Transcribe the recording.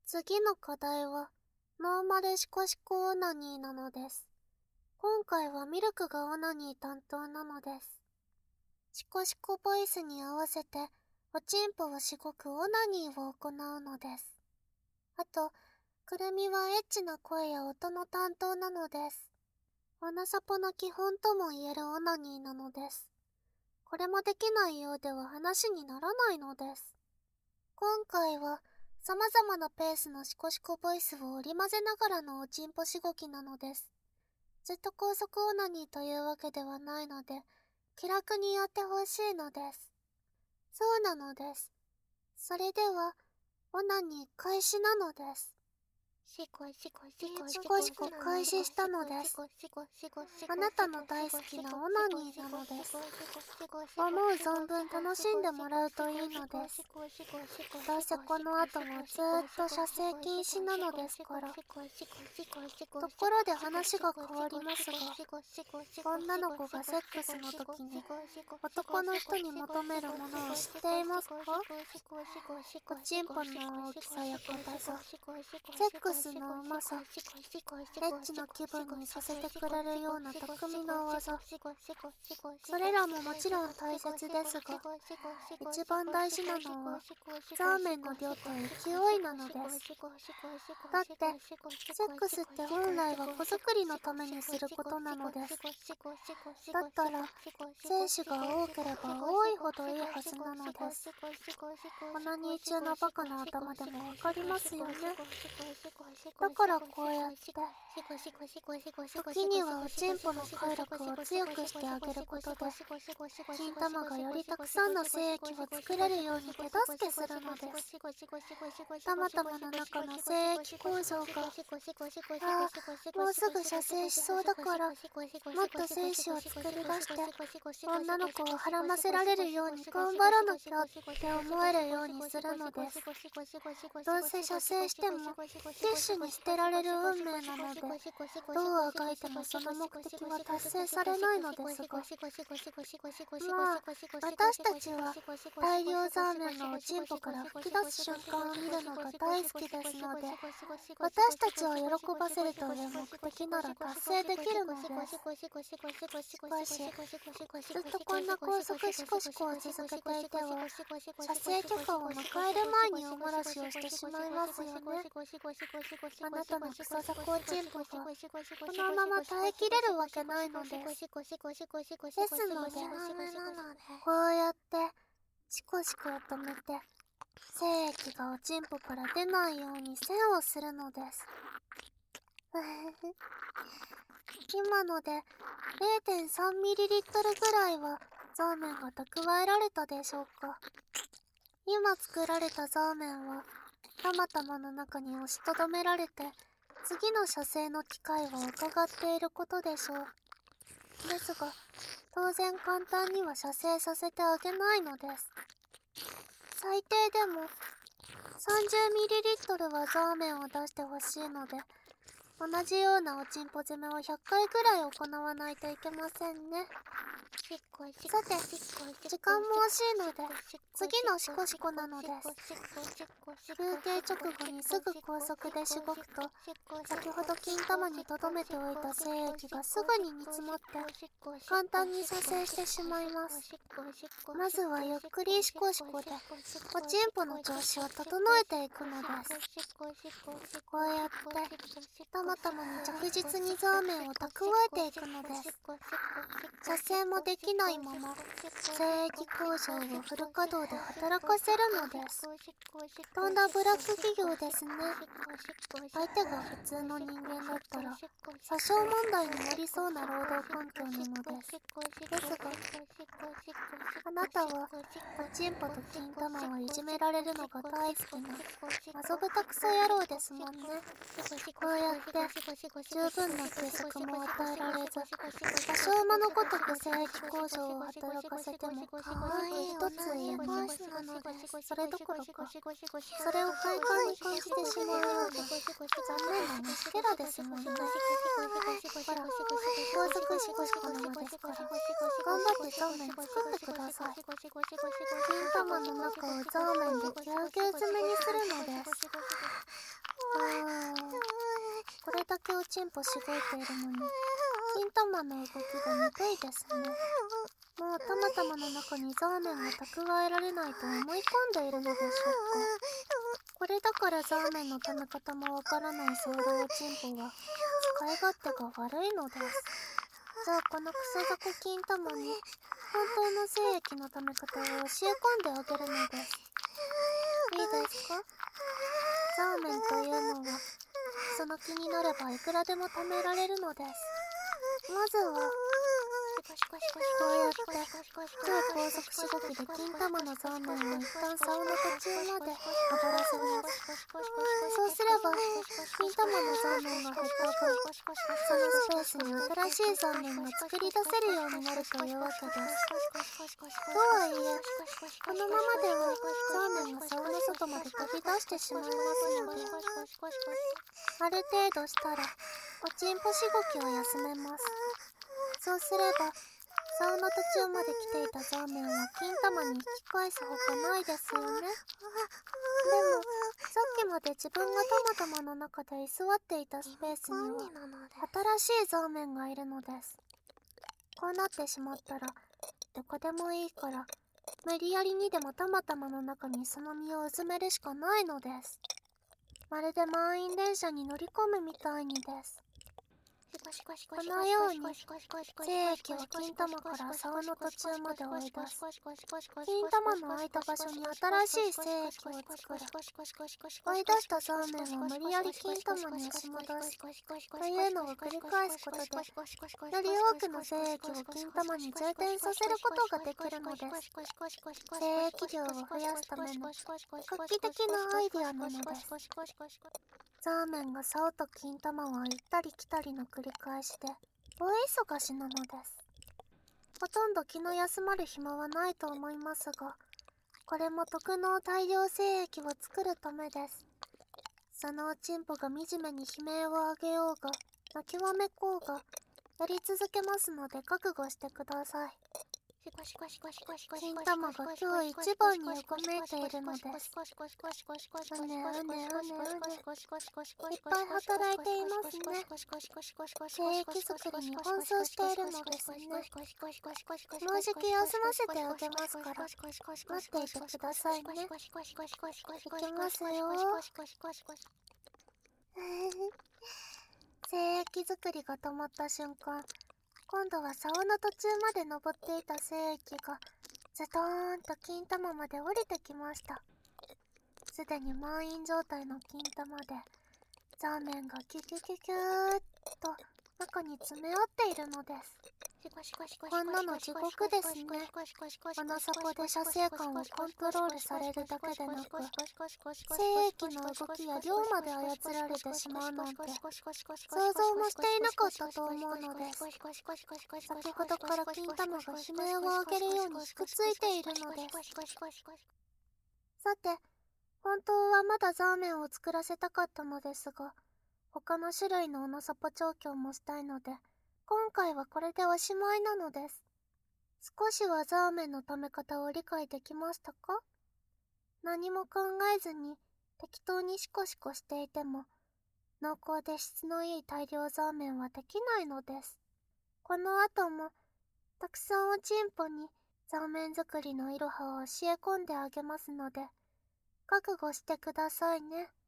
次の課題は、ノーマルシコシコオナニーなのです。今回はミルクがオナニー担当なのです。シコシコボイスに合わせて、おちんぽをしごくオナニーを行うのです。あと、くるみはエッチな声や音の担当なのです。オナサポの基本とも言えるオナニーなのです。これもできないようでは話にならないのです。今回は、様々なペースのシコシコボイスを織り交ぜながらのおちんぽしごきなのです。ずっと高速オナニーというわけではないので、気楽にやってほしいのです。そうなのです。それでは、オナニー開始なのです。シコシコ開始したのです。あなたの大好きなオナニーなのです。思う存分楽しんでもらうといいのです。どうせこの後もずーっと射精禁止なのですから。ところで話が変わりますが、女の子がセックスの時に男の人に求めるものを知っていますか？おちんぽの大きさや硬さ、セックスのうまさ、エッチな気分にさせてくれるような巧みな技、それらももちろん大切ですが、一番大事なのはザーメンの量と勢いなのです。だって、セックスって本来は子作りのためにすることなのです。だったら、精子が多ければ多いほどいいはずなのです。オナニー中のバカな頭でもわかりますよね。だからこうやって、時にはおちんぽの快楽を強くしてあげることで、金玉がよりたくさんの精液を作れるように手助けするのです。たまたまの中の精液構造が、もうすぐ射精しそうだから、もっと精子を作り出して、女の子をはらませられるように頑張らなきゃって思えるようにするのです。どうせ射精しても、ティッシュに捨てられる運命なので、どうあがいてもその目的は達成されないのですが、まあ、私たちは大量ザーメンのおちんぽから吹き出す瞬間を見るのが大好きですので、私たちを喜ばせるという目的なら達成できるのです。しかし、ずっとこんな高速シコシコを続けていては、射精許可を迎える前にお漏らしをしてしまいますよね。あなたのクソザコおちんぽが、このまま耐えきれるわけないのです。ですので、こうやって、シコシコを止めて、精液がおちんぽから出ないように栓をするのです。今ので 0.3ml ぐらいはザーメンが蓄えられたでしょうか。今作られたザーメンはたまたまの中に押しとどめられて次の射精の機会を伺っていることでしょう。ですが、当然簡単には射精させてあげないのです。最低でも 30ml はザーメンを出してほしいので、同じようなおちんぽ攻めを100回くらい行わないといけませんね。さて、時間も惜しいので、次のシコシコなのです。休憩直後にすぐ高速でしごくと、先ほど金玉に留めておいた精液がすぐに煮詰まって、簡単に射精してしまいます。まずはゆっくりシコシコで、おちんぽの調子を整えていくのです。こうやって、たまたまに着実にザーメンを蓄えていくのです。射精もできないまま、精液工場をフル稼働で働かせるのです。とんだブラック企業ですね。相手が普通の人間だったら、訴訟問題になりそうな労働環境なのです。ですが、あなたは、おちんぽと金玉をいじめられるのが大好きな、遊ぶたくそ野郎ですもんね。こうやって、十分な休息も与えられず、多少間のごとく精液工場を働かせても、一つ言えない。それどころか、それを快感に感じてしまうような、残念な虫けらですもんね。ほら、高速シコシコなのですから、頑張ってザーメン作ってください。金玉の中をザーメンでぎゅうぎゅう詰めにするのです。 けおちんぽしごいているのに、金玉の動きが鈍いですね。もうたまたまの中にザーメンが蓄えられないと思い込んでいるのでしょうか。これだからザーメンの溜め方もわからないソーラおちんぽは使い勝手が悪いのです。じゃあこのクソザコ金玉に本当の精液の溜め方を教え込んであげるのです。いいですか？ザーメンというのはその気になればいくらでも溜められるのです。まずはこうやって超高速しごきで金玉のザーメンを一旦竿の途中まで上らせます。そうすれば金玉のザーメンが減った分、そのスペースに新しいザーメンが作り出せるようになるというわけです。とはいえ、このままではザーメンが竿の外まで飛び出してしまいますので、ある程度したらおちんぽしごきを休めます。そうすれば竿の途中まで来ていたザーメンは金玉に引き返すほかないですよね。でもさっきまで自分がたまたまの中で居座っていたスペースには新しいザーメンがいるのです。こうなってしまったらどこでもいいから無理やりにでもたまたまの中にその身をうずめるしかないのです。まるで満員電車に乗り込むみたいにです。このように精液を金玉から竿の途中まで追い出す。金玉の空いた場所に新しい精液を作る。追い出したザーメンを無理やり金玉に押し戻すというのを繰り返すことで、より多くの精液を金玉に充填させることができるのです。精液量を増やすための画期的なアイデアなのです。ザーメンが竿と金玉を行ったり来たりの繰り返しで大忙しなのです。ほとんど気の休まる暇はないと思いますが、これも特納大量精液を作るためです。そのおちんぽが惨めに悲鳴を上げようが泣きわめこうがやり続けますので覚悟してください。金玉が今日一番にうごめいているのです。うねうねうねうね。いっぱい働いていますね。精液作りに奔走しているのですね。もうじき休ませてあげますから待っていてくださいね。いきますよ。精液作りが止まった瞬間、今度は竿の途中まで登っていた精液がズドーンと金玉まで降りてきました。すでに満員状態の金玉でザーメンがキュキュキュキューっと中に詰め合っているのです。こんなの地獄ですね。穴底で射精管をコントロールされるだけでなく、精液の動きや量まで操られてしまうなんて想像もしていなかったと思うのです。先ほどから金玉が悲鳴を上げるようにひくついているのです。さて、本当はまだザーメンを作らせたかったのですが、他の種類のオノサポ調教もしたいので、今回はこれでおしまいなのです。少しはザーメンの溜め方を理解できましたか？何も考えずに適当にシコシコしていても、濃厚で質のいい大量ザーメンはできないのです。この後も、たくさんおちんぽにザーメン作りのいろはを教え込んであげますので、覚悟してくださいね。